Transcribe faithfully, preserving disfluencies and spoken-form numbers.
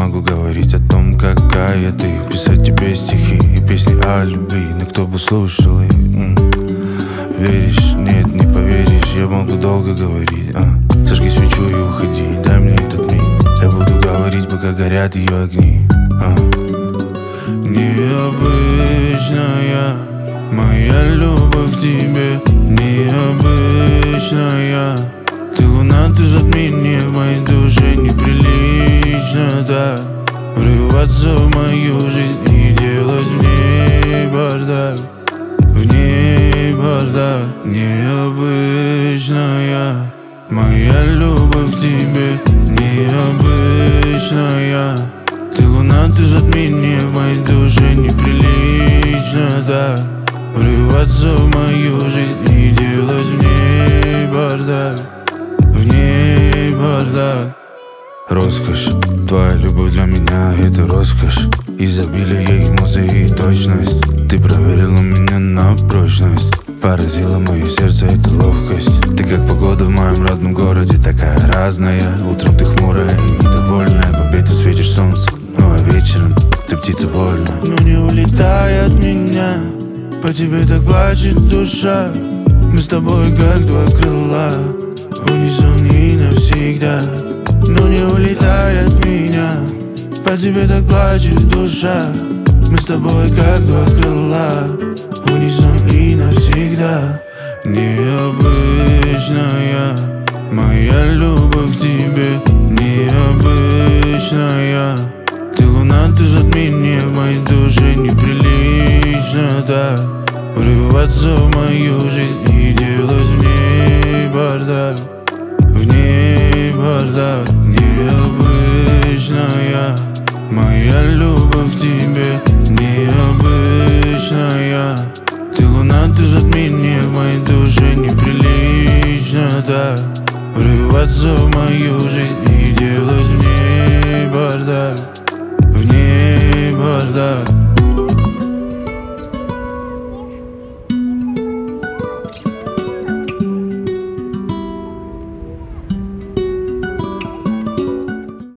могу говорить о том, какая ты, писать тебе стихи и песни о любви, но кто бы слушал их? М. Веришь? Нет, не поверишь, я могу долго говорить, а? Зажги свечу и уходи, дай мне этот миг. Я буду говорить, пока горят ее огни, а? Необычная моя любовь к тебе, необычная. Ты луна, ты затмение в моей душе, неприлично так врываться в мою жизнь и делать в ней бардак, в ней бардак. Необычная моя любовь к тебе, необычная. Ты луна, ты затмение в моей душе, неприлично так врываться в мою жизнь и делать в ней бардак, в ней бардак. Роскошь, твоя любовь для меня — это роскошь. Изобилие эмоций и точность. Ты проверила меня на прочность, поразила мое сердце эта ловкость. Ты как погода в моем родном городе, такая разная. Утром ты хмурая и недовольная, в обед ты светишь солнце, ну а вечером ты птица вольная. Но не улетай от меня, по тебе так плачет душа. Мы с тобой как два крыла, в унисон и навсегда. Но не улетай от меня, по тебе так плачет душа. Мы с тобой как два крыла, в унисон и навсегда. Необычная моя любовь к тебе, необычная. Ты луна, ты затмение в моей душе, неприлично так врываться в мою жизнь и делать в ней бардак, в ней бардак. Необычная моя любовь к тебе, необычная. Ты луна, ты затмение в моей душе, неприлично так врываться в мою жизнь и делать в ней бардак, в ней бардак.